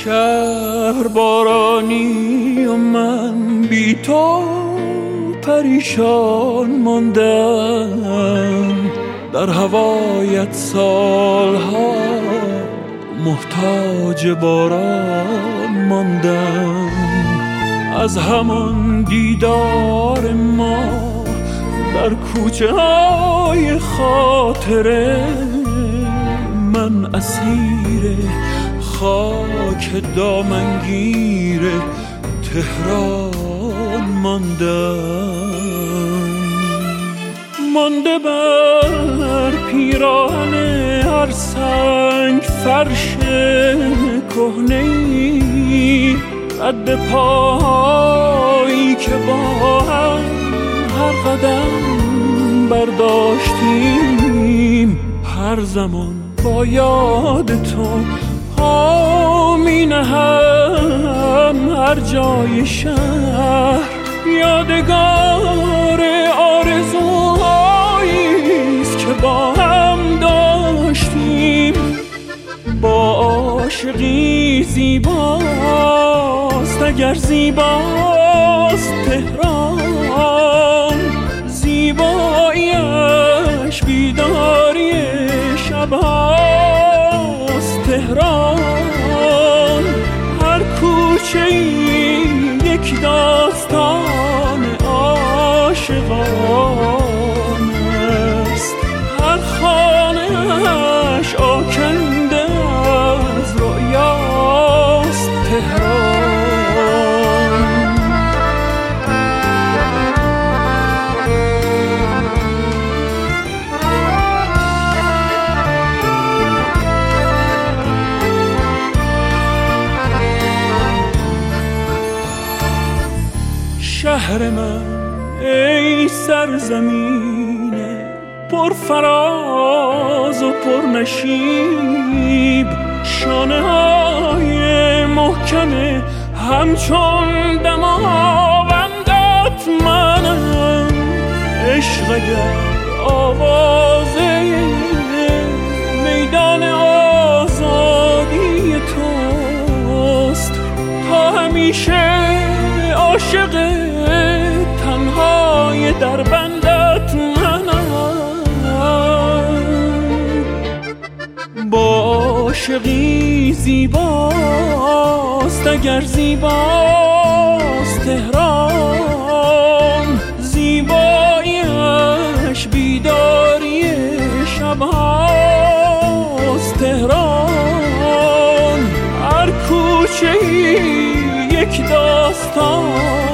شهر بارانی و من بی تو پریشان ماندم، در هوایت سالها محتاج باران ماندم. از همان دیدار ما در کوچه های خاطره من اسیر خاک دامنگیر تهران ماندم. مانده بر پیراهن هر سنگ فرش کهنه‌ای، رد پایی که با هم هر قدم برداشتیم، هر زمان با یاد تو پا می نهم. هر جای شهر یادگار آرزوهاییست که با هم داشتیم. با عاشقی زیباست اگر زیباست تهران، زیباییش بیداری شبهاست تهران. هر کوچه یک داستان عاشقان است، هر خانه‌اش آکنده از رویاست تهران. شهر من ای سرزمین پر فراز و پر نشیب، شانه های محکم همچون دماوندت منم. عشق اگر آوازه میدان آزادی توست، تا همیشه عاشق تنهای در بندت منم. با عاشقی زیباست اگر زیباست تهران، زیباییش بیداری شبهاست تهران. هر کوچه یک داستان